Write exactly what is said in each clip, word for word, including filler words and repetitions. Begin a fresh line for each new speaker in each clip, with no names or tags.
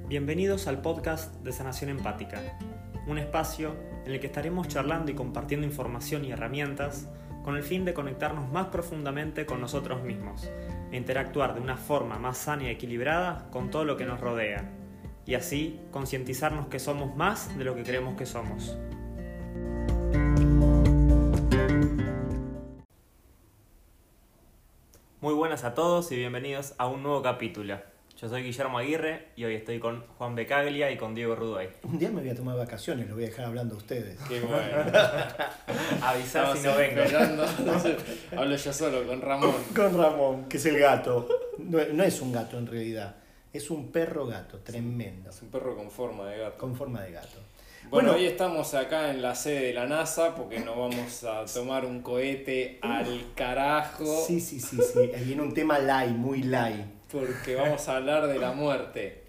Bienvenidos al podcast de Sanación Empática, un espacio en el que estaremos charlando y compartiendo información y herramientas con el fin de conectarnos más profundamente con nosotros mismos e interactuar de una forma más sana y equilibrada con todo lo que nos rodea, y así concientizarnos que somos más de lo que creemos que somos. Muy buenas a todos y bienvenidos a un nuevo capítulo. Yo soy Guillermo Aguirre y hoy estoy con Juan Becaglia y con Diego Ruday.
Un día me voy a tomar vacaciones, lo voy a dejar hablando a ustedes.
Qué bueno.
Avisar si no vengo.
Hablo yo solo con Ramón.
Con Ramón, que es el gato. No, no es un gato en realidad, es un perro gato, tremendo.
Es un perro con forma de gato.
Con forma de gato.
Bueno,
Bueno,
hoy estamos acá en la sede de la NASA porque nos vamos a tomar un cohete al carajo.
Sí, sí, sí, sí. Ahí viene un tema light, muy light.
Porque vamos a hablar de la muerte.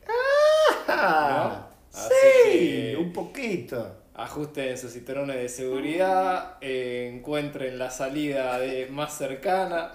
Ah,
¿No? Así
sí,
que
un poquito.
ajusten sus cinturones de seguridad, eh, encuentren la salida de más cercana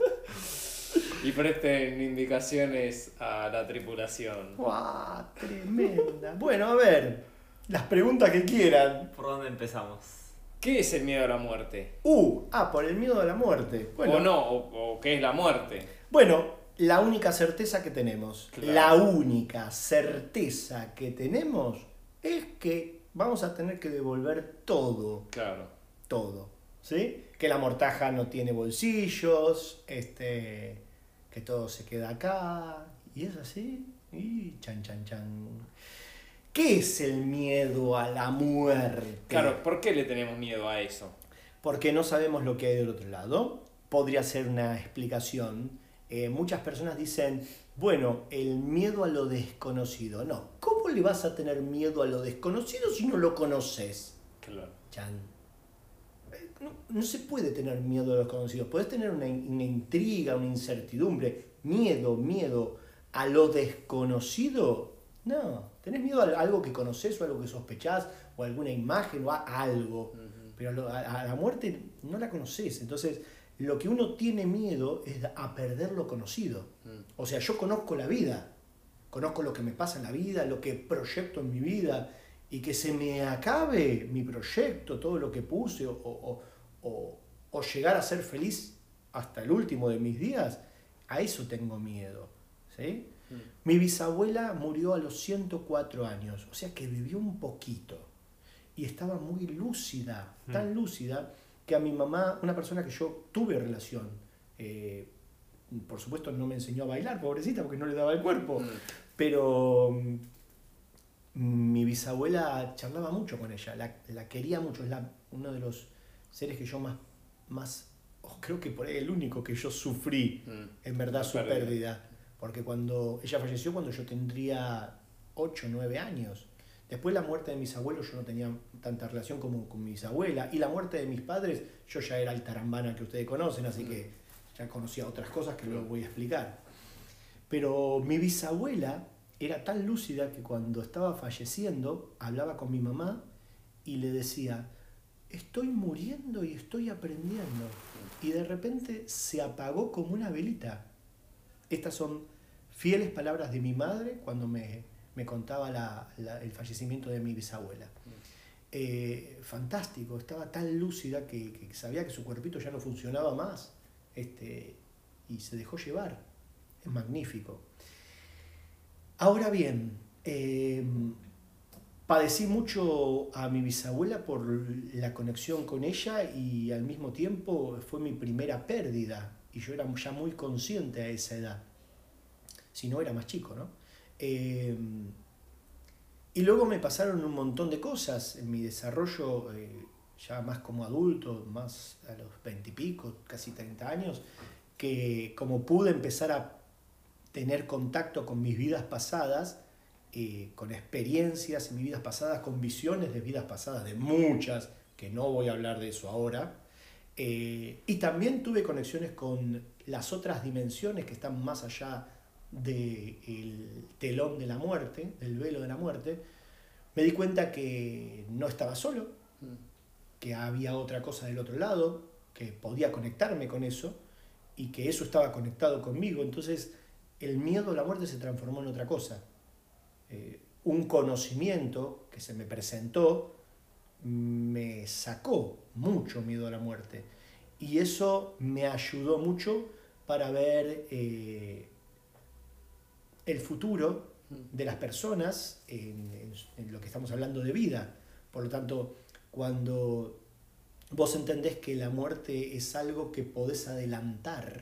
y presten indicaciones a la tripulación.
¡Guau! Tremenda. Bueno, a ver, las preguntas que quieran.
¿Por dónde empezamos?
¿Qué es el miedo a la muerte?
Uh, ah, por el miedo a la muerte. Bueno,
¿O no? ¿O, o qué es la muerte?
Bueno, la única certeza que tenemos,
Claro.
la única certeza que tenemos es que vamos a tener que devolver todo,
Claro.
todo, ¿sí? Que la mortaja no tiene bolsillos, este, que todo se queda acá, y es así, y chan, chan, chan. ¿Qué es el miedo a la muerte?
Claro, ¿por qué le tenemos miedo a eso?
Porque no sabemos lo que hay del otro lado. Podría ser una explicación. Eh, muchas personas dicen, bueno, el miedo a lo desconocido. No, ¿cómo le vas a tener miedo a lo desconocido si no lo conoces?
Claro.
Chan. Eh, No, no se puede tener miedo a lo desconocido. Podés tener una, una intriga, una incertidumbre. Miedo, miedo a lo desconocido. No, tenés miedo a algo que conoces o algo que sospechás o a alguna imagen o a algo.
Ujú.
Pero a, lo- a- a la muerte no la conoces. Entonces, lo que uno tiene miedo es a perder lo conocido.
Mm.
O sea, yo conozco la vida, conozco lo que me pasa en la vida, lo que proyecto en mi vida, y que se me acabe mi proyecto, todo lo que puse, o, o- o- o llegar a ser feliz hasta el último de mis días, a eso tengo miedo. ¿Sí?
Mm.
Mi bisabuela murió a los ciento cuatro años, o sea que vivió un poquito. Y estaba muy lúcida, tan lúcida, que a mi mamá, una persona que yo tuve relación, eh, por supuesto no me enseñó a bailar, pobrecita, porque no le daba el cuerpo,
Mm.
pero mm, mi bisabuela charlaba mucho con ella, la, la quería mucho, es la, uno de los seres que yo más, más oh, creo que por ahí el único que yo sufrí,
Mm.
en verdad,
La
su
pérdida.
pérdida. Porque cuando ella falleció cuando yo tendría ocho o nueve años. Después la muerte de mis abuelos yo no tenía tanta relación como con mi bisabuela. Y la muerte de mis padres, yo ya era el tarambana que ustedes conocen, así que ya conocía otras cosas que luego voy a explicar. Pero mi bisabuela era tan lúcida que cuando estaba falleciendo hablaba con mi mamá y le decía, estoy muriendo y estoy aprendiendo. Y de repente se apagó como una velita. Estas son fieles palabras de mi madre cuando me, me contaba la- la- el fallecimiento de mi bisabuela. Eh, fantástico, estaba tan lúcida que, que sabía que su cuerpito ya no funcionaba más, este, y se dejó llevar. Es magnífico. Ahora bien, eh, padecí mucho a mi bisabuela por la conexión con ella y al mismo tiempo fue mi primera pérdida y yo era ya muy consciente a esa edad, si no era más chico, ¿no? Eh, y luego me pasaron un montón de cosas en mi desarrollo, eh, ya más como adulto, más a los veintipico, casi treinta años, que como pude empezar a tener contacto con mis vidas pasadas, eh, con experiencias en mis vidas pasadas, con visiones de vidas pasadas, de muchas, que no voy a hablar de eso ahora, eh, y también tuve conexiones con las otras dimensiones que están más allá del telón de la muerte, del velo de la muerte. Me di cuenta que no estaba solo, que había otra cosa del otro lado, que podía conectarme con eso y que eso estaba conectado conmigo. Entonces el miedo a la muerte se transformó en otra cosa. eh, un conocimiento que se me presentó me sacó mucho miedo a la muerte. Y eso me ayudó mucho para ver eh, el futuro de las personas en, en, en lo que estamos hablando de vida. Por lo tanto, cuando vos entendés que la muerte es algo que podés adelantar,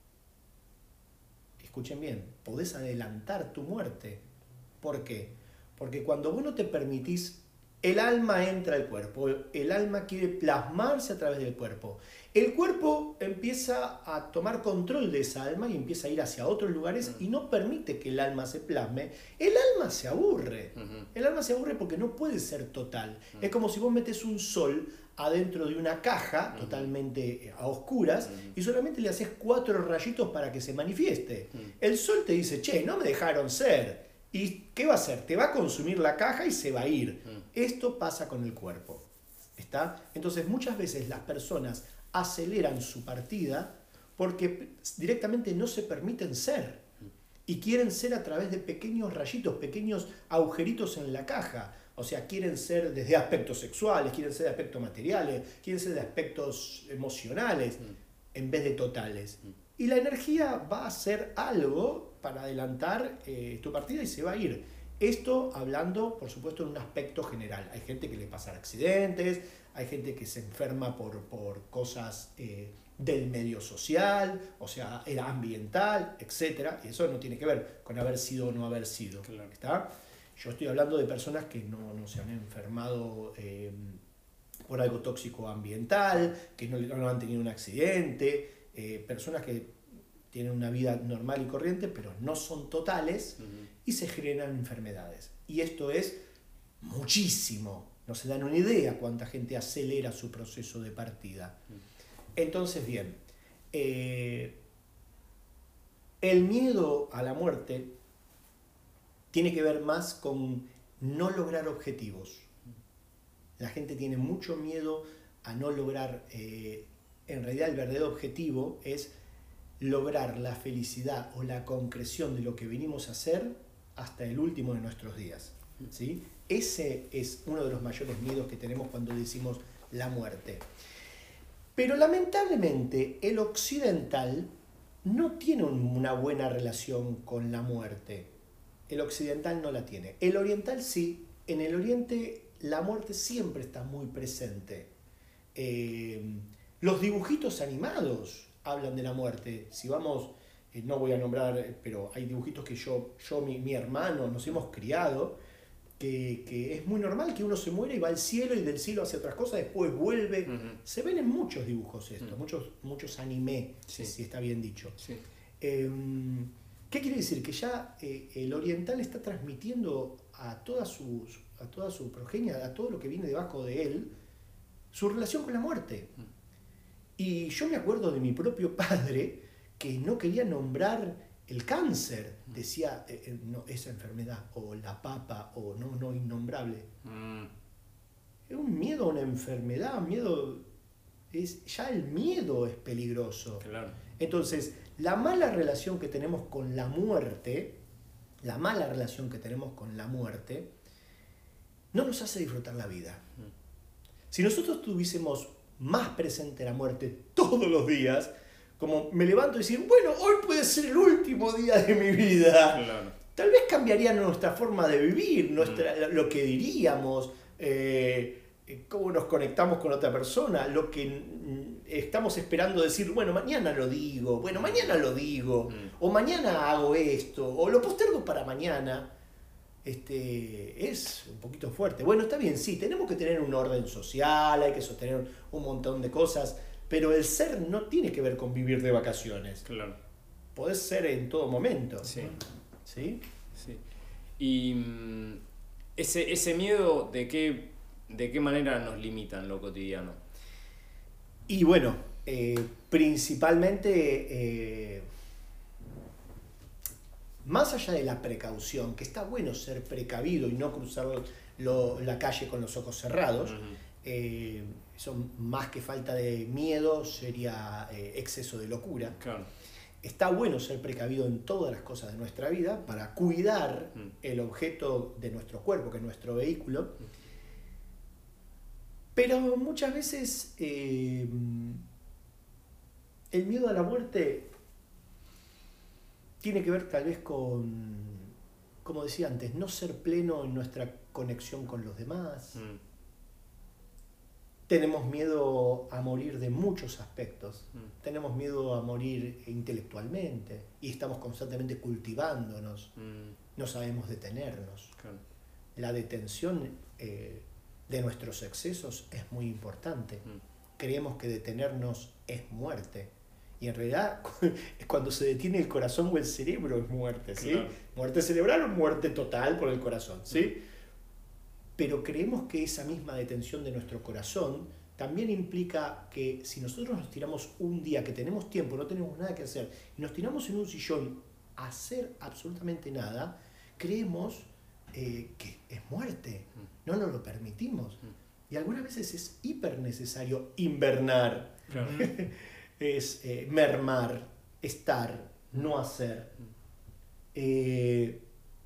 escuchen bien, podés adelantar tu muerte. ¿Por qué? Porque cuando vos no te permitís, el alma entra al cuerpo, el alma quiere plasmarse a través del cuerpo. El cuerpo empieza a tomar control de esa alma y empieza a ir hacia otros lugares y no permite que el alma se plasme. El alma se aburre. Uh-huh. El alma se aburre porque no puede ser total. Uh-huh. Es como si vos metes un sol adentro de una caja uh-huh. totalmente a oscuras uh-huh. y solamente le haces cuatro rayitos para que se manifieste. Uh-huh. El sol te dice, che, no me dejaron ser. ¿Y qué va a hacer? Te va a consumir la caja y se va a ir. Uh-huh. Esto pasa con el cuerpo. ¿Está? Entonces muchas veces las personas aceleran su partida porque directamente no se permiten ser y quieren ser a través de pequeños rayitos, pequeños agujeritos en la caja. O sea, quieren ser desde aspectos sexuales, quieren ser de aspectos materiales, quieren ser de aspectos emocionales en vez de totales. Y la energía va a hacer algo para adelantar eh, tu partida y se va a ir. Esto hablando, por supuesto, en un aspecto general. Hay gente que le pasa accidentes, hay gente que se enferma por, por cosas eh, del medio social, o sea, era ambiental, etcétera. Y eso no tiene que ver con haber sido o no haber sido. Claro. ¿Está? Yo estoy hablando de personas que no, no se han enfermado eh, por algo tóxico ambiental, que no, no han tenido un accidente, eh, personas que tienen una vida normal y corriente, pero no son totales uh-huh. y se generan enfermedades. Y esto es muchísimo. No se dan una idea cuánta gente acelera su proceso de partida. Entonces, bien, eh, el miedo a la muerte tiene que ver más con no lograr objetivos. La gente tiene mucho miedo a no lograr, eh, en realidad el verdadero objetivo es lograr la felicidad o la concreción de lo que venimos a hacer hasta el último de nuestros días. ¿Sí? Ese es uno de los mayores miedos que tenemos cuando decimos la muerte. Pero lamentablemente el occidental no tiene una buena relación con la muerte. El occidental no la tiene. El oriental sí. En el oriente la muerte siempre está muy presente. Eh, los dibujitos animados hablan de la muerte. Si vamos, eh, no voy a nombrar, pero hay dibujitos que yo, yo mi, mi hermano, nos hemos criado, que, que es muy normal que uno se muere y va al cielo y del cielo hace otras cosas, después vuelve. Uh-huh. Se ven en muchos dibujos esto, uh-huh. muchos, muchos anime, sí. si está bien dicho. Sí. Eh, ¿Qué quiere decir? Que ya eh, el oriental está transmitiendo a toda, su, a toda su progenia, a todo lo que viene debajo de él, su relación con la muerte. Uh-huh. Y yo me acuerdo de mi propio padre que no quería nombrar el cáncer. Decía, eh, no, esa enfermedad, o la papa, o no, no, innombrable. Mm. Es un miedo a una enfermedad, miedo, es, ya el miedo es peligroso. Claro. Entonces, la mala relación que tenemos con la muerte, la mala relación que tenemos con la muerte, no nos hace disfrutar la vida. Mm. Si nosotros tuviésemos más presente la muerte todos los días, como me levanto y decir, bueno, hoy puede ser el último día de mi vida. Claro. Tal vez cambiaría nuestra forma de vivir, nuestra, mm. lo que diríamos, eh, cómo nos conectamos con otra persona, lo que estamos esperando decir, bueno, mañana lo digo, bueno, mañana lo digo, mm. o mañana hago esto, o lo postergo para mañana. Este, es un poquito fuerte. Bueno, está bien, sí, tenemos que tener un orden social, hay que sostener un montón de cosas, pero el ser no tiene que ver con vivir de vacaciones. Claro. Podés ser en todo momento.
Sí.
¿Sí?
Sí. Y mm, ese, ese miedo, ¿de qué, de qué manera nos limita en lo cotidiano?
Y bueno, eh, principalmente... Eh, más allá de la precaución, que está bueno ser precavido y no cruzar lo, la calle con los ojos cerrados, uh-huh. eh, eso más que falta de miedo sería eh, exceso de locura. Claro. está bueno ser precavido en todas las cosas de nuestra vida para cuidar mm. el objeto de nuestro cuerpo, que es nuestro vehículo. Mm. Pero muchas veces eh, el miedo a la muerte tiene que ver tal vez con, como decía antes, no ser pleno en nuestra conexión con los demás. Mm. Tenemos miedo a morir de muchos aspectos. Mm. Tenemos miedo a morir intelectualmente y estamos constantemente cultivándonos. Mm. No sabemos detenernos. Claro. La detención eh, de nuestros excesos es muy importante. Mm. Creemos que detenernos es muerte. Y en realidad, cuando se detiene el corazón o el cerebro es muerte, ¿sí? Claro. Muerte cerebral o muerte total por el corazón, ¿sí? Mm. Pero creemos que esa misma detención de nuestro corazón también implica que si nosotros nos tiramos un día que tenemos tiempo, no tenemos nada que hacer, y nos tiramos en un sillón a hacer absolutamente nada, creemos eh, que es muerte, no nos lo permitimos. Y algunas veces es hiper necesario invernar, claro. es eh, mermar, estar, no hacer. Eh,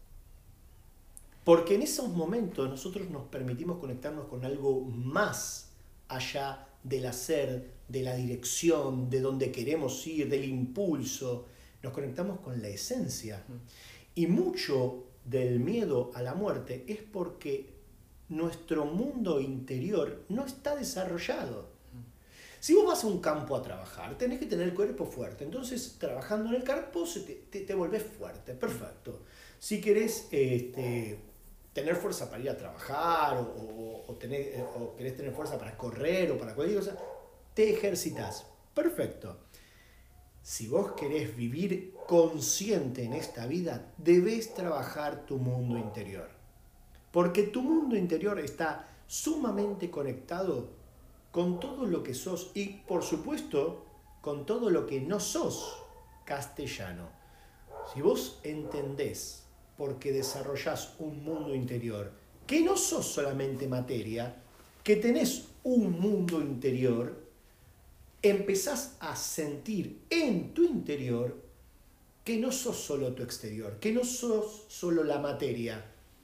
Porque en esos momentos nosotros nos permitimos conectarnos con algo más allá del hacer, de la dirección, de dónde queremos ir, del impulso. Nos conectamos con la esencia. Y mucho del miedo a la muerte es porque nuestro mundo interior no está desarrollado. Si vos vas a un campo a trabajar, tenés que tener el cuerpo fuerte. Entonces, trabajando en el campo, te, te, te volvés fuerte. Perfecto. Si querés... Este, tener fuerza para ir a trabajar o, o, o, tener, o querés tener fuerza para correr o para cualquier cosa, te ejercitas. Perfecto. Si vos querés vivir consciente en esta vida, debés trabajar tu mundo interior. Porque tu mundo interior está sumamente conectado con todo lo que sos y, por supuesto, con todo lo que no sos castellano. Si vos entendés porque desarrollás un mundo interior, que no sos solamente materia, que tenés un mundo interior, empezás a sentir en tu interior que no sos solo tu exterior, que no sos solo la materia.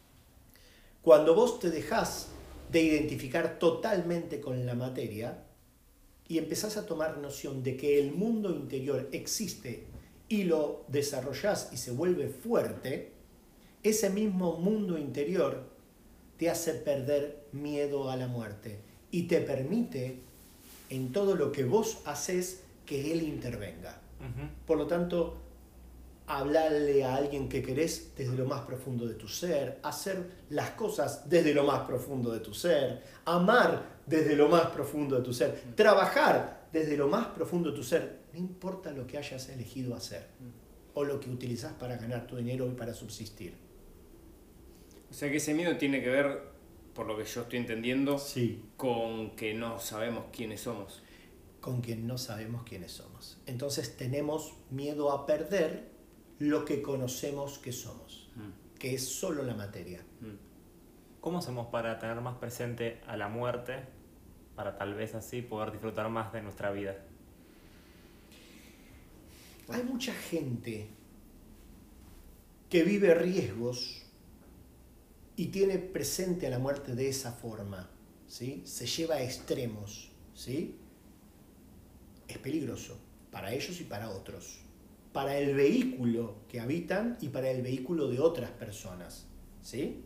Cuando vos te dejás de identificar totalmente con la materia y empezás a tomar noción de que el mundo interior existe y lo desarrollás y se vuelve fuerte, ese mismo mundo interior te hace perder miedo a la muerte y te permite en todo lo que vos haces que Él intervenga. Uh-huh. Por lo tanto, hablarle a alguien que querés desde lo más profundo de tu ser, hacer las cosas desde lo más profundo de tu ser, amar desde lo más profundo de tu ser, uh-huh. trabajar desde lo más profundo de tu ser, no importa lo que hayas elegido hacer uh-huh. o lo que utilizás para ganar tu dinero y para subsistir.
O sea que ese miedo tiene que ver, por lo que yo estoy entendiendo,
sí.
con que no sabemos quiénes somos.
Con que no sabemos quiénes somos. Entonces tenemos miedo a perder lo que conocemos que somos, mm. que es solo la materia.
Mm. ¿Cómo hacemos para tener más presente a la muerte, para tal vez así poder disfrutar más de nuestra vida?
Hay mucha gente que vive riesgos y tiene presente a la muerte de esa forma, ¿sí? Se lleva a extremos, ¿sí? Es peligroso para ellos y para otros, para el vehículo que habitan y para el vehículo de otras personas, ¿sí?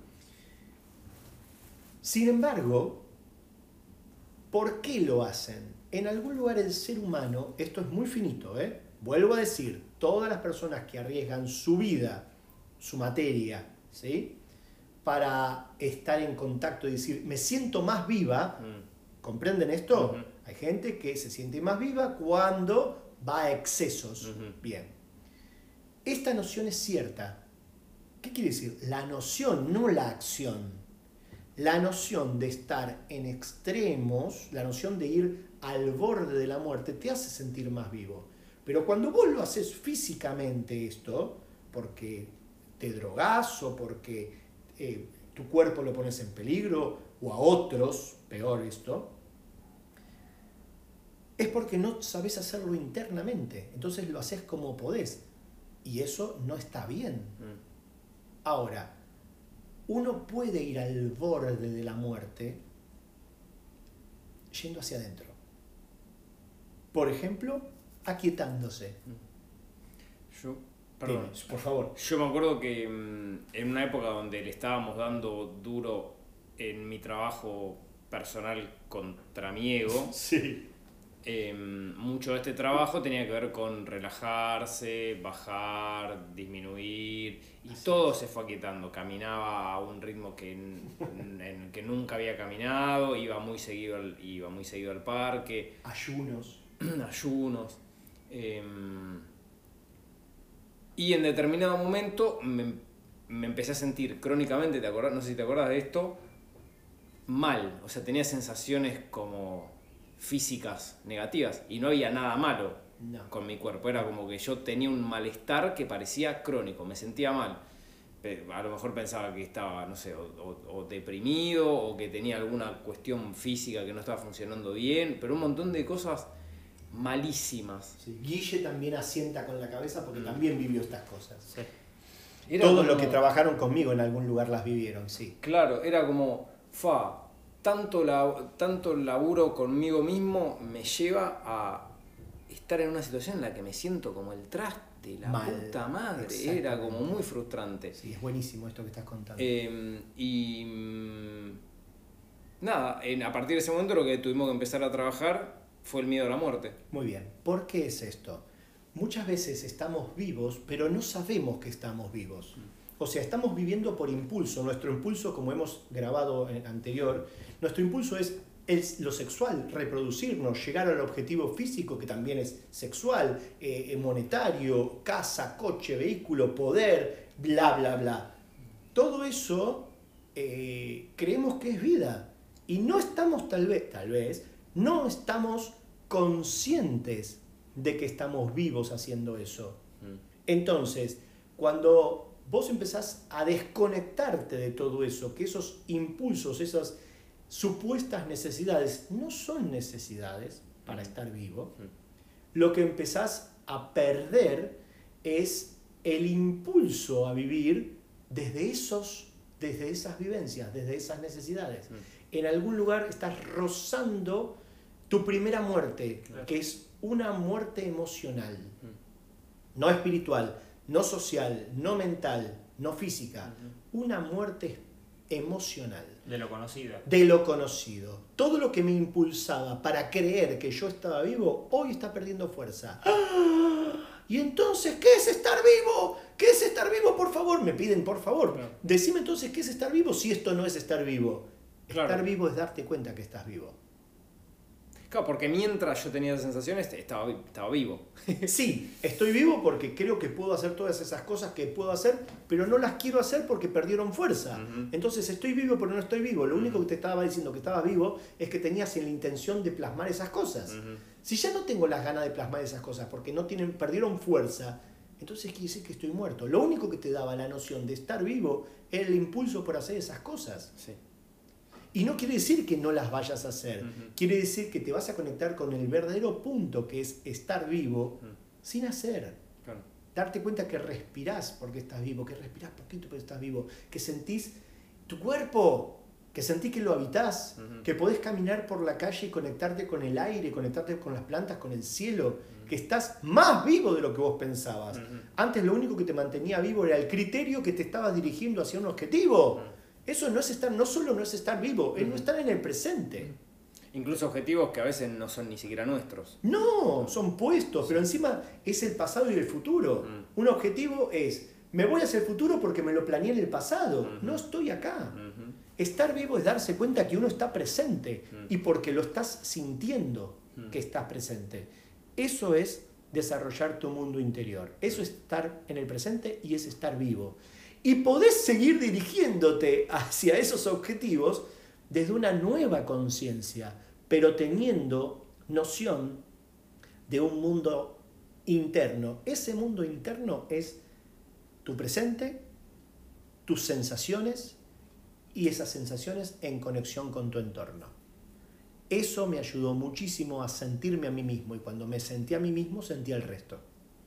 Sin embargo, ¿por qué lo hacen? En algún lugar el ser humano, esto es muy finito, ¿eh? Vuelvo a decir, todas las personas que arriesgan su vida, su materia, ¿sí? Para estar en contacto y decir, me siento más viva, mm. ¿comprenden esto? Uh-huh. Hay gente que se siente más viva cuando va a excesos. Uh-huh. Bien. Esta noción es cierta. ¿Qué quiere decir? La noción, no la acción. La noción de estar en extremos, la noción de ir al borde de la muerte, te hace sentir más vivo. Pero cuando vos lo haces físicamente esto, porque te drogás o porque eh, tu cuerpo lo pones en peligro, o a otros, peor esto, es porque no sabes hacerlo internamente. Entonces lo haces como podés. Y eso no está bien.
Mm.
Ahora, uno puede ir al borde de la muerte yendo hacia adentro. Por ejemplo, aquietándose.
Yo, perdón,
Dime, por favor.
yo me acuerdo que mm, en una época donde le estábamos dando duro en mi trabajo personal contra mi ego,
Sí.
eh, mucho de este trabajo tenía que ver con relajarse, bajar, disminuir, y
Así
todo
es.
se fue aquietando. Caminaba a un ritmo que, en, en el que nunca había caminado, iba muy seguido al, iba muy seguido al parque,
Ayunos.
ayunos. Eh, y en determinado momento me, me empecé a sentir crónicamente, ¿te acordás? No sé si te acordás de esto, mal. O sea, tenía sensaciones como físicas negativas y no había nada malo
No.
con mi cuerpo. Era como que yo tenía un malestar que parecía crónico, me sentía mal. Pe- A lo mejor pensaba que estaba, no sé, o, o- o deprimido o que tenía alguna cuestión física que no estaba funcionando bien, pero un montón de cosas malísimas.
Sí. Guille también asienta con la cabeza porque
Mm.
también vivió estas cosas.
Sí.
Era
Todos
como-
los que trabajaron conmigo en algún lugar las vivieron, sí.
Claro, era como, fa, tanto, la, tanto laburo conmigo mismo me lleva a estar en una situación en la que me siento como el traste, la
Mal,
puta madre.
exactamente.
Era como muy frustrante.
Sí, es buenísimo esto que estás contando.
Eh, y mm, nada, en- a partir de ese momento lo que tuvimos que empezar a trabajar fue el miedo a la muerte.
Muy bien. ¿Por qué es esto? Muchas veces estamos vivos, pero no sabemos que estamos vivos. O sea, estamos viviendo por impulso. Nuestro impulso, como hemos grabado en anterior, nuestro impulso es el- lo sexual, reproducirnos, llegar al objetivo físico, que también es sexual, eh, monetario, casa, coche, vehículo, poder, bla, bla, bla. Todo eso eh, creemos que es vida. Y no estamos, tal vez, tal vez, no estamos conscientes de que estamos vivos haciendo eso. Entonces, cuando vos empezás a desconectarte de todo eso, que esos impulsos, esas supuestas necesidades no son necesidades para estar vivo, lo que empezás a perder es el impulso a vivir desde, esos, desde esas vivencias, desde esas necesidades. En algún lugar estás rozando tu primera muerte,
Claro.
que es una muerte emocional, no espiritual, no social, no mental, no física, una muerte emocional,
De lo conocido.
de lo conocido. Todo lo que me impulsaba para creer que yo estaba vivo, hoy está perdiendo fuerza. ¡Ah! Y entonces, ¿qué es estar vivo? ¿Qué es estar vivo? Por favor, me piden, por favor,
Claro.
decime entonces qué es estar vivo si esto no es estar vivo.
Claro.
Estar vivo es darte cuenta que estás vivo.
Claro, porque mientras yo tenía esas sensaciones, estaba, vi- estaba vivo.
Sí, estoy vivo porque creo que puedo hacer todas esas cosas que puedo hacer, pero no las quiero hacer porque perdieron fuerza.
Ujú.
Entonces estoy vivo pero no estoy vivo. Lo único que te estaba diciendo que estabas vivo es que tenías la intención de plasmar esas cosas.
Ujú.
Si ya no tengo las ganas de plasmar esas cosas porque no tienen, perdieron fuerza, entonces quiere decir que estoy muerto. Lo único que te daba la noción de estar vivo era el impulso por hacer esas cosas.
Sí.
Y no quiere decir que no las vayas a hacer.
Ujú.
Quiere decir que te vas a conectar con el verdadero punto que es estar vivo
Ujú.
sin hacer.
Claro.
Darte cuenta que respirás porque estás vivo, que respirás poquito pero estás vivo, que sentís tu cuerpo, que sentís que lo habitás,
Ujú.
que podés caminar por la calle y conectarte con el aire, conectarte con las plantas, con el cielo, que estás más vivo de lo que vos pensabas.
Ujú.
Antes lo único que te mantenía vivo era el criterio que te estabas dirigiendo hacia un objetivo.
Ujú.
Eso no es estar, no solo no es estar vivo, es no estar en el presente.
Incluso objetivos que a veces no son ni siquiera nuestros.
No, son puestos, pero encima es el pasado y el futuro.
Mm.
Un objetivo es, me voy hacia el futuro porque me lo planeé en el pasado.
Ujú.
No estoy acá.
Ujú.
Estar vivo es darse cuenta que uno está presente
Mm.
y porque lo estás sintiendo
Mm.
que estás presente. Eso es desarrollar tu mundo interior. Eso es estar en el presente y es estar vivo. Y podés seguir dirigiéndote hacia esos objetivos desde una nueva conciencia, pero teniendo noción de un mundo interno. Ese mundo interno es tu presente, tus sensaciones y esas sensaciones en conexión con tu entorno. Eso me ayudó muchísimo a sentirme a mí mismo, y cuando me sentí a mí mismo, sentí al resto.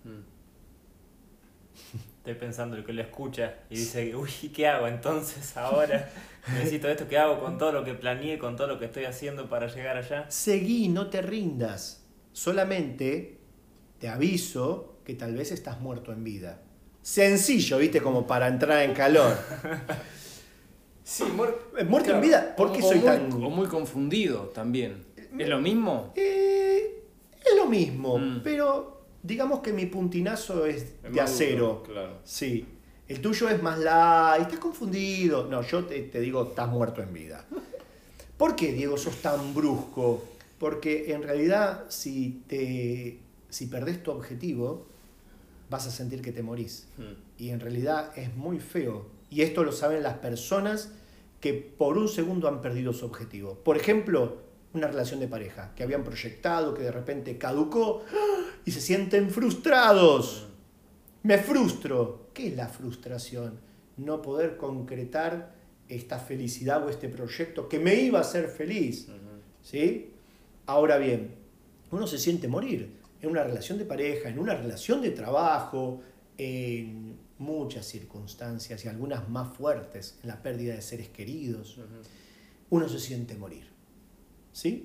Estoy pensando el que lo escucha y dice, uy, ¿qué hago entonces ahora? Necesito esto, ¿qué hago con todo lo que planeé, con todo lo que estoy haciendo para llegar allá?
Seguí, no te rindas. Solamente te aviso que tal vez estás muerto en vida. Sencillo, ¿viste? Como para entrar en calor.
Sí, muer-
Muerto
claro.
en vida, ¿por qué
O- o
soy
muy-
tan...?
O muy confundido también. ¿Es lo mismo?
Eh, es lo mismo,
Mm.
pero digamos que mi puntinazo es
Es
de
más
acero.
duro, claro.
Sí. El tuyo es más light, estás confundido. No, yo te, te digo, estás muerto en vida. ¿Por qué, Diego, sos tan brusco? Porque en realidad, si, te, si perdés tu objetivo, vas a sentir que te morís.
Mm.
Y en realidad es muy feo. Y esto lo saben las personas que por un segundo han perdido su objetivo. Por ejemplo, una relación de pareja que habían proyectado, que de repente caducó y se sienten frustrados. Me frustro. ¿Qué es la frustración? No poder concretar esta felicidad o este proyecto que me iba a hacer feliz. ¿Sí? Ahora bien, uno se siente morir en una relación de pareja, en una relación de trabajo, en muchas circunstancias y algunas más fuertes, en la pérdida de seres queridos. Uno se siente morir. ¿Sí?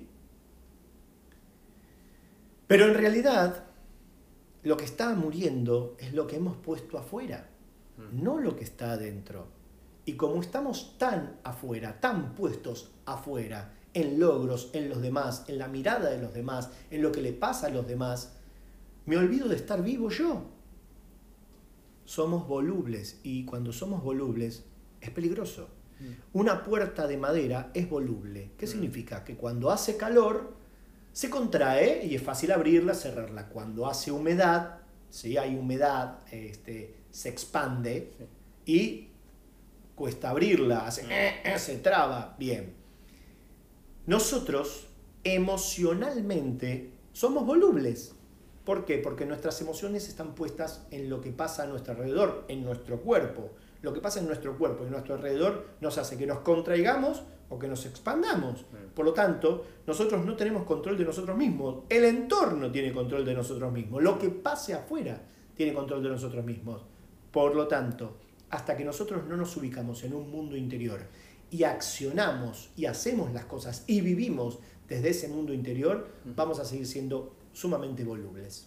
Pero en realidad, lo que está muriendo es lo que hemos puesto afuera, no lo que está adentro. Y como estamos tan afuera, tan puestos afuera, en logros, en los demás, en la mirada de los demás, en lo que le pasa a los demás, me olvido de estar vivo yo. Somos volubles, y cuando somos volubles es peligroso. Una puerta de madera es voluble. ¿Qué significa? Que cuando hace calor se contrae y es fácil abrirla, cerrarla. Cuando hace humedad, si hay humedad, este, se expande y cuesta abrirla, hace, se traba. Bien. Nosotros emocionalmente somos volubles. ¿Por qué? Porque nuestras emociones están puestas en lo que pasa a nuestro alrededor, en nuestro cuerpo. Lo que pasa en nuestro cuerpo y en nuestro alrededor nos hace que nos contraigamos o que nos expandamos. Por lo tanto, nosotros no tenemos control de nosotros mismos. El entorno tiene control de nosotros mismos. Lo que pase afuera tiene control de nosotros mismos. Por lo tanto, hasta que nosotros no nos ubicamos en un mundo interior y accionamos y hacemos las cosas y vivimos desde ese mundo interior, vamos a seguir siendo sumamente volubles.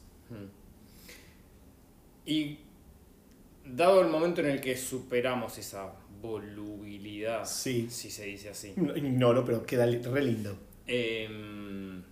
Y dado el momento en el que superamos esa volubilidad,
Sí.
si se dice así,
No, ignoro, pero queda li- re lindo.
em,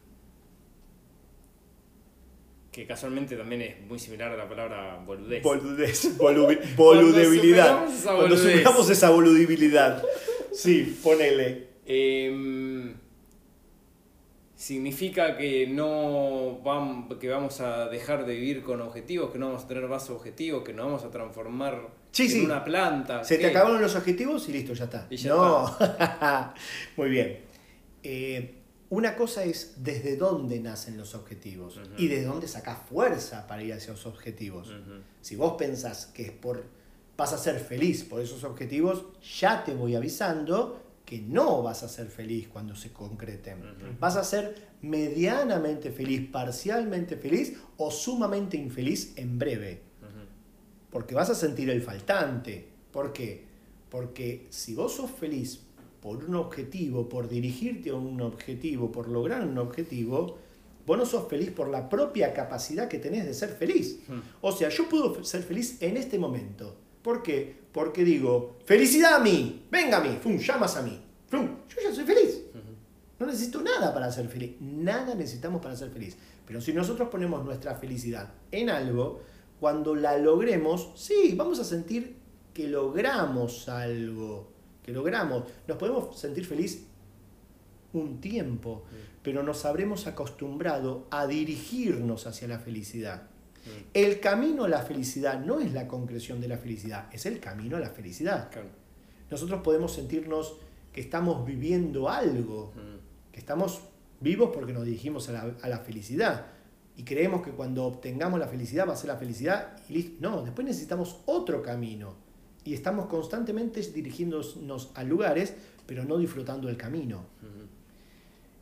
que casualmente también es muy similar a la palabra boludez.
Boludez, volu- boludebilidad.
superamos esa
Cuando
boludez.
superamos esa boludibilidad. Sí, ponele.
Em, significa que no vam- que vamos a dejar de vivir con objetivos, que no vamos a tener más objetivos, que nos vamos a transformar
Sí,
en
sí.
una planta.
Se
¿qué?
te acabaron los objetivos y listo, ya está.
Y ya
no. Muy bien. Eh, una cosa es desde dónde nacen los objetivos
Ujú.
y desde dónde sacás fuerza para ir hacia esos objetivos.
Ujú.
Si vos pensás que es por, vas a ser feliz por esos objetivos, ya te voy avisando que no vas a ser feliz cuando se concreten.
Ujú.
Vas a ser medianamente feliz, parcialmente feliz o sumamente infeliz en breve.
Ujú.
Porque vas a sentir el faltante. ¿Por qué? Porque si vos sos feliz por un objetivo, por dirigirte a un objetivo, por lograr un objetivo, vos no sos feliz por la propia capacidad que tenés de ser feliz.
Hmm.
O sea, yo puedo ser feliz en este momento. ¿Por qué? Porque digo, ¡felicidad a mí! ¡Venga a mí! ¡Fum! ¡Llamas a mí! ¡Fum! Yo ya soy feliz. No necesito nada para ser feliz. Nada necesitamos para ser feliz. Pero si nosotros ponemos nuestra felicidad en algo, cuando la logremos, sí, vamos a sentir que logramos algo. Que logramos. Nos podemos sentir feliz un tiempo, pero nos habremos acostumbrado a dirigirnos hacia la felicidad. El camino a la felicidad no es la concreción de la felicidad, es el camino a la felicidad.
Claro.
Nosotros podemos sentirnos que estamos viviendo algo,
Mm.
que estamos vivos porque nos dirigimos a la, a la felicidad y creemos que cuando obtengamos la felicidad va a ser la felicidad y listo. No, después necesitamos otro camino y estamos constantemente dirigiéndonos a lugares pero no disfrutando el camino.
Ujú.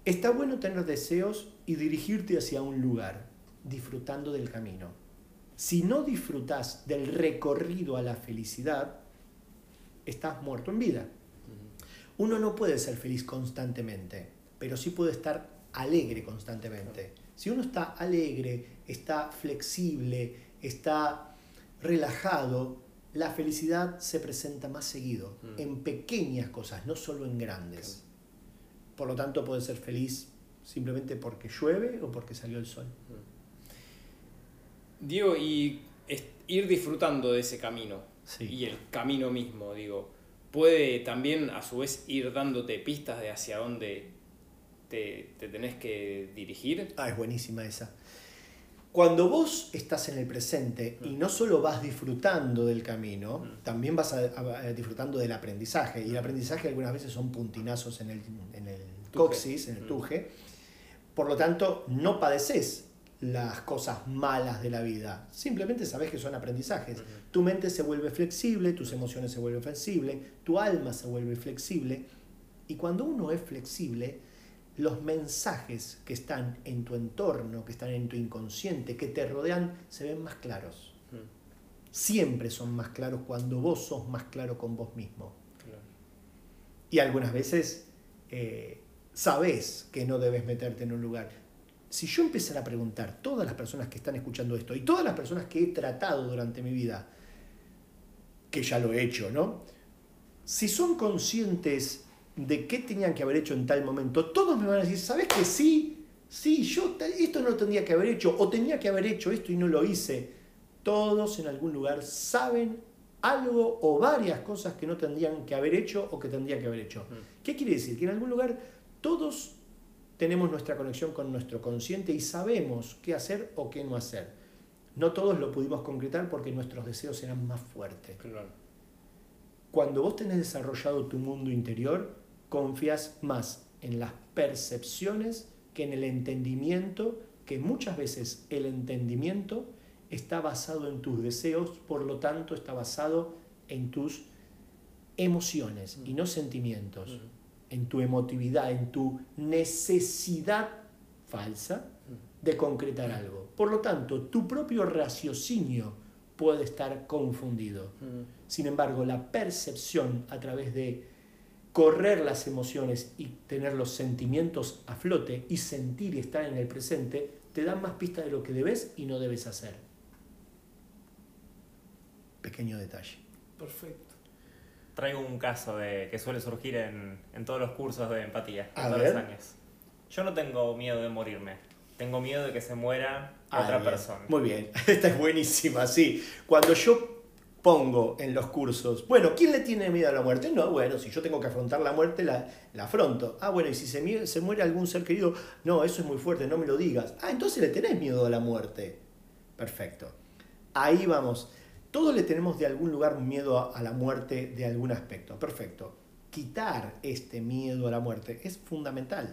Está bueno tener deseos y dirigirte hacia un lugar, disfrutando del camino. Si no disfrutas del recorrido a la felicidad, estás muerto en vida. Uno no puede ser feliz constantemente, pero sí puede estar alegre constantemente. Si uno está alegre, está flexible, está relajado, la felicidad se presenta más seguido, mm. en pequeñas cosas, no solo en grandes. Por lo tanto, puede ser feliz simplemente porque llueve o porque salió el sol.
Diego, y ir disfrutando de ese camino,
sí.
y el camino mismo, digo, puede también a su vez ir dándote pistas de hacia dónde te, te tenés que dirigir.
Ah, es buenísima esa. Cuando vos estás en el presente y no solo vas disfrutando del camino, mm. también vas a, a, a disfrutando del aprendizaje. Y el aprendizaje algunas veces son puntinazos en el, en el coxis, en el tuje. Por lo tanto, no padeces las cosas malas de la vida. Simplemente sabes que son aprendizajes. Uh-huh. Tu mente se vuelve flexible, tus emociones se vuelven flexibles, tu alma se vuelve flexible. Y cuando uno es flexible, los mensajes que están en tu entorno, que están en tu inconsciente, que te rodean, se ven más claros. Uh-huh. Siempre son más claros cuando vos sos más claro con vos mismo. Claro. Y algunas veces eh, sabés que no debes meterte en un lugar. Si yo empezara a preguntar, todas las personas que están escuchando esto y todas las personas que he tratado durante mi vida, que ya lo he hecho, ¿no? Si son conscientes de qué tenían que haber hecho en tal momento, todos me van a decir, ¿sabes que sí? Sí, yo esto no lo tendría que haber hecho, o tenía que haber hecho esto y no lo hice. Todos en algún lugar saben algo o varias cosas que no tendrían que haber hecho o que tendrían que haber hecho. Mm. ¿Qué quiere decir? Que en algún lugar todos tenemos nuestra conexión con nuestro consciente y sabemos qué hacer o qué no hacer. No todos lo pudimos concretar porque nuestros deseos eran más fuertes.
Claro.
Cuando vos tenés desarrollado tu mundo interior, confías más en las percepciones que en el entendimiento, que muchas veces el entendimiento está basado en tus deseos, por lo tanto está basado en tus emociones mm. y no sentimientos. Mm. En tu emotividad, en tu necesidad falsa de concretar algo. Por lo tanto, tu propio raciocinio puede estar confundido. Sin embargo, la percepción a través de correr las emociones y tener los sentimientos a flote y sentir y estar en el presente, te dan más pistas de lo que debes y no debes hacer. Pequeño detalle.
Perfecto. Traigo un caso de, que suele surgir en, en todos los cursos de empatía,
a
todos
ver.
los años. Yo no tengo miedo de morirme, tengo miedo de que se muera
ah,
otra
bien.
persona.
Muy bien, esta es buenísima, sí. Cuando yo pongo en los cursos, bueno, ¿quién le tiene miedo a la muerte? No, bueno, si yo tengo que afrontar la muerte, la, la afronto. Ah, bueno, y si se, se muere algún ser querido, no, eso es muy fuerte, no me lo digas. Ah, entonces le tenés miedo a la muerte. Perfecto. Ahí vamos. Todos le tenemos de algún lugar miedo a la muerte de algún aspecto. Perfecto. Quitar este miedo a la muerte es fundamental.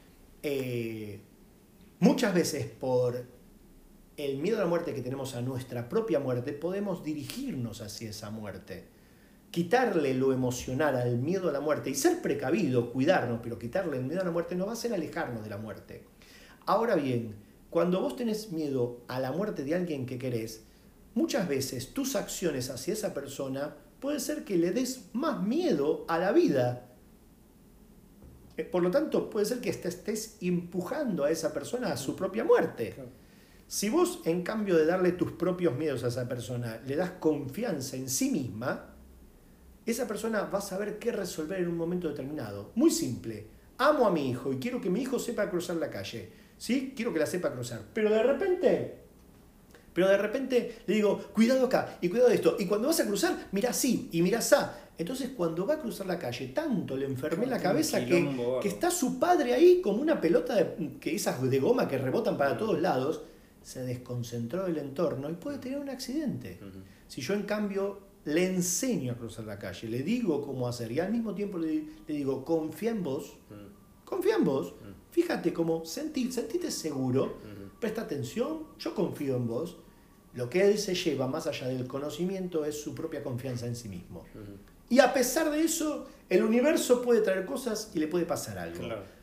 Eh, muchas veces por el miedo a la muerte que tenemos a nuestra propia muerte, podemos dirigirnos hacia esa muerte. Quitarle lo emocional al miedo a la muerte y ser precavido, cuidarnos, pero quitarle el miedo a la muerte nos va a hacer alejarnos de la muerte. Ahora bien, cuando vos tenés miedo a la muerte de alguien que querés, muchas veces tus acciones hacia esa persona puede ser que le des más miedo a la vida. Por lo tanto, puede ser que estés empujando a esa persona a su propia muerte. Si vos, en cambio de darle tus propios miedos a esa persona, le das confianza en sí misma, esa persona va a saber qué resolver en un momento determinado. Muy simple. Amo a mi hijo y quiero que mi hijo sepa cruzar la calle. ¿Sí? Quiero que la sepa cruzar. Pero de repente... Pero de repente le digo, cuidado acá y cuidado de esto. Y cuando vas a cruzar, mirá así y mirá así. Entonces cuando va a cruzar la calle, tanto le enfermé la cabeza que, que está su padre ahí como una pelota de, que esas de goma que rebotan para todos lados. Se desconcentró del entorno y puede tener un accidente. Uh-huh. Si yo en cambio le enseño a cruzar la calle, le digo cómo hacer y al mismo tiempo le, le digo, confía en vos, uh-huh. confía en vos, uh-huh. fíjate cómo sentí, sentite seguro, uh-huh. presta atención, yo confío en vos. Lo que él se lleva más allá del conocimiento es su propia confianza en sí mismo. Uh-huh. Y a pesar de eso, el universo puede traer cosas y le puede pasar algo. Claro.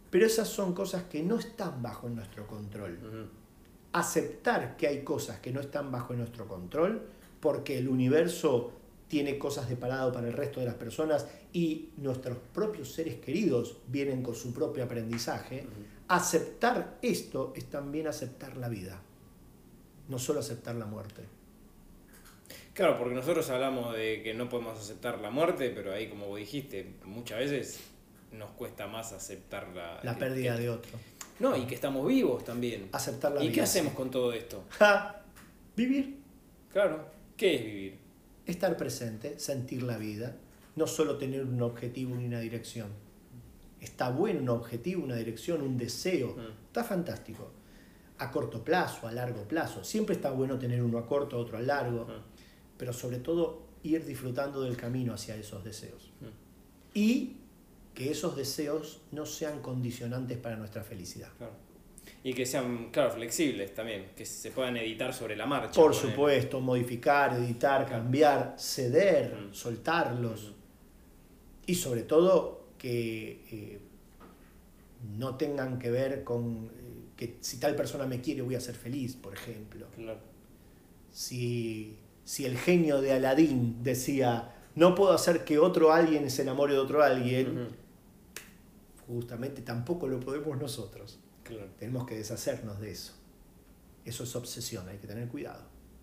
Pero esas son cosas que no están bajo nuestro control.
Ujú.
Aceptar que hay cosas que no están bajo nuestro control, porque el universo tiene cosas deparado para el resto de las personas y nuestros propios seres queridos vienen con su propio aprendizaje.
Ujú.
Aceptar esto es también aceptar la vida, no solo aceptar la muerte.
Claro, porque nosotros hablamos de que no podemos aceptar la muerte, pero ahí, como vos dijiste, muchas veces nos cuesta más aceptar la...
La
que-
pérdida
que-
de otro.
No, y que estamos vivos también.
Aceptar la
¿Y
vida.
qué hacemos con todo esto?
Ja, vivir,
Claro, ¿qué es vivir?
estar presente, sentir la vida, no solo tener un objetivo ni una dirección. Está bueno un objetivo, una dirección, un deseo.
Mm.
Está fantástico. A corto plazo, a largo plazo. Siempre está bueno tener uno a corto, otro a largo.
Mm.
Pero sobre todo ir disfrutando del camino hacia esos deseos.
Mm.
Y que esos deseos no sean condicionantes para nuestra felicidad.
Claro. Y que sean, claro, flexibles también, que se puedan editar sobre la marcha.
Por
ponele.
supuesto, modificar, editar, cambiar, ceder,
Mm.
soltarlos.
Ujú.
Y sobre todo que eh, no tengan que ver con eh, que si tal persona me quiere voy a ser feliz, por ejemplo.
Claro.
Si, si el genio de Aladín decía, no puedo hacer que otro alguien se enamore de otro alguien,
Ujú.
justamente tampoco lo podemos nosotros.
Claro.
Tenemos que deshacernos de eso. Eso es obsesión, hay que tener cuidado.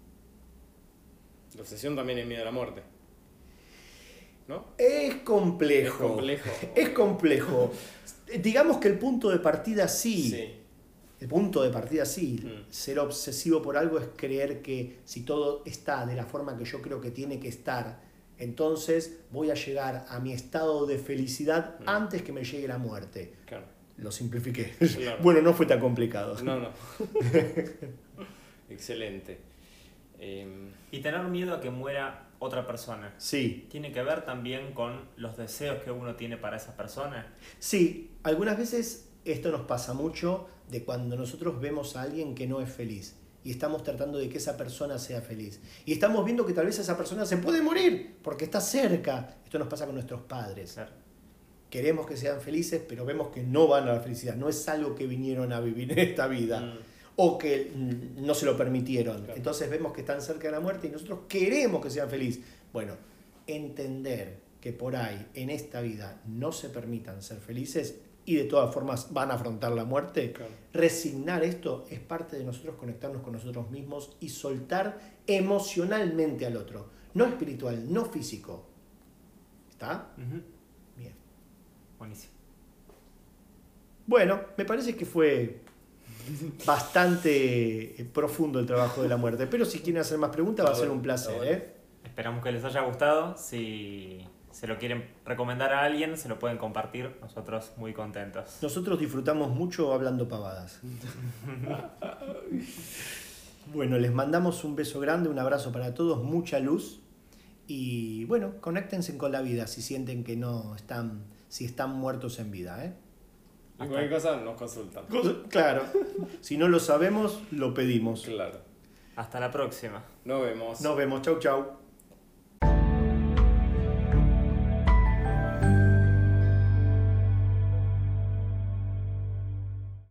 La obsesión también es miedo a la muerte. ¿No?
Es complejo.
Es complejo.
Es complejo. Digamos que el punto de partida sí.
Sí.
El punto de partida sí.
Mm.
Ser obsesivo por algo es creer que si todo está de la forma que yo creo que tiene que estar, entonces voy a llegar a mi estado de felicidad
Mm.
antes que me llegue la muerte.
Claro.
Lo simplifiqué.
Claro.
Bueno, no fue tan complicado.
No, no. Excelente. Em,
Y tener miedo a que muera otra persona.
Sí,
¿Tiene que ver también con los deseos que uno tiene para esa persona?
sí. Algunas veces esto nos pasa mucho de cuando nosotros vemos a alguien que no es feliz y estamos tratando de que esa persona sea feliz. Y estamos viendo que tal vez esa persona se puede morir porque está cerca. Esto nos pasa con nuestros padres.
Claro.
Queremos que sean felices, pero vemos que no van a la felicidad. No es algo que vinieron a vivir en esta vida.
mm,
O que mm, no se lo permitieron.
Claro.
Entonces vemos que están cerca de la muerte y nosotros queremos que sean felices. Bueno, entender que por ahí en esta vida no se permitan ser felices y de todas formas van a afrontar la muerte,
claro.
resignar esto es parte de nosotros conectarnos con nosotros mismos y soltar emocionalmente al otro. No espiritual, no físico. ¿Está?
Ujú.
Bien.
Buenísimo.
Bueno, me parece que fue bastante eh, profundo el trabajo de la muerte, pero si quieren hacer más preguntas va a
Está
ser
bueno,
un placer.
está bueno.
¿eh?
Esperamos que les haya gustado. Si se lo quieren recomendar a alguien, se lo pueden compartir. Nosotros muy contentos.
Nosotros disfrutamos mucho hablando pavadas. Bueno, les mandamos un beso grande, un abrazo para todos, mucha luz y bueno, conéctense con la vida si sienten que no están, si están muertos en vida. ¿eh?
Y cualquier cosa nos consultan.
Claro, si no lo sabemos, lo pedimos.
Claro.
Hasta la próxima.
Nos vemos.
Nos vemos, chau chau.